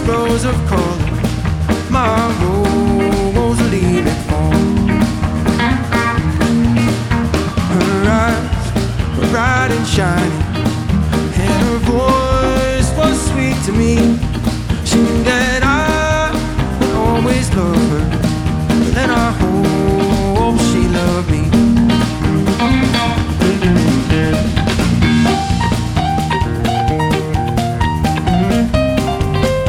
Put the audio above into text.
rose of color, my rose leaning for. Her eyes were bright and shining,